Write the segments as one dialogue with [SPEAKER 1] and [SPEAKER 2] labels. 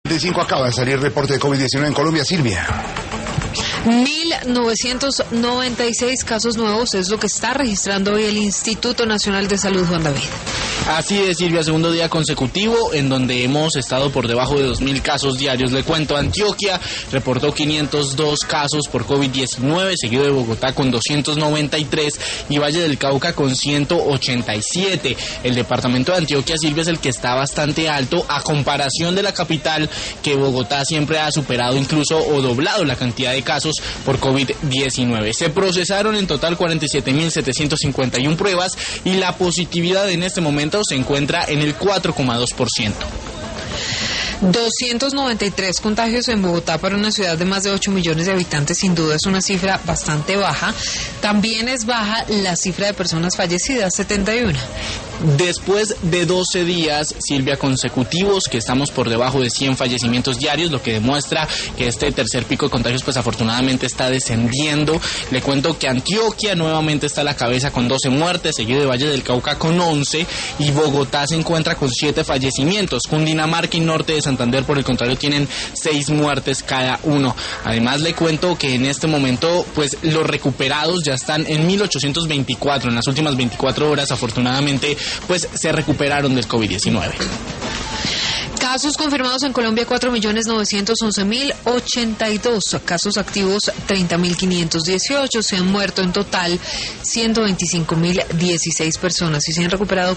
[SPEAKER 1] De 5 acaba de salir reporte de COVID-19 en Colombia, Silvia.
[SPEAKER 2] 1.996 casos nuevos es lo que está registrando hoy el Instituto Nacional de Salud, Juan David.
[SPEAKER 3] Así es, Silvia, segundo día consecutivo en donde hemos estado por debajo de 2.000 casos diarios. Le cuento, Antioquia reportó 502 casos por COVID-19, seguido de Bogotá con 293 y Valle del Cauca con 187. El departamento de Antioquia, Silvia, es el que está bastante alto a comparación de la capital, que Bogotá siempre ha superado incluso o doblado la cantidad de casos por COVID-19. Se procesaron en total 47.751 pruebas y la positividad en este momento se encuentra en el 4,2%.
[SPEAKER 2] 293 contagios en Bogotá para una ciudad de más de 8 millones de habitantes, sin duda es una cifra bastante baja. También es baja la cifra de personas fallecidas, 71.
[SPEAKER 3] Después de 12 días, Silvia, consecutivos, que estamos por debajo de 100 fallecimientos diarios, lo que demuestra que este tercer pico de contagios, pues afortunadamente está descendiendo. Le cuento que Antioquia nuevamente está a la cabeza con 12 muertes, seguido de Valle del Cauca con 11, y Bogotá se encuentra con 7 fallecimientos. Cundinamarca y Norte de Santander, por el contrario, tienen 6 muertes cada uno. Además, le cuento que en este momento, pues los recuperados ya están en 1.824. En las últimas 24 horas, afortunadamente, pues se recuperaron del COVID-19.
[SPEAKER 2] Casos confirmados en Colombia, 4.911.082. Casos activos, 30.518. Se han muerto en total 125.016 personas y se han recuperado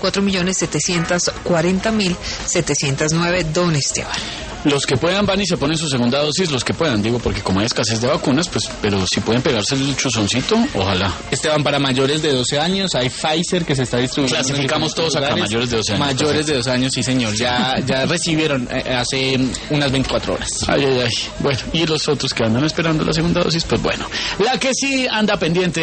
[SPEAKER 2] 4.740.709. Don Esteban.
[SPEAKER 4] Los que puedan van y se ponen su segunda dosis, los que puedan, digo, porque como hay escasez de vacunas, pues, pero si pueden pegarse el chuzoncito, ojalá.
[SPEAKER 3] Esteban, para mayores de 12 años, hay Pfizer que se está distribuyendo.
[SPEAKER 4] Clasificamos todos acá, mayores de 12 años.
[SPEAKER 3] Mayores de 12 años, sí señor, ya recibieron hace unas 24 horas.
[SPEAKER 4] Ay. Bueno, y los otros que andan esperando la segunda dosis, pues bueno. La que sí anda pendiente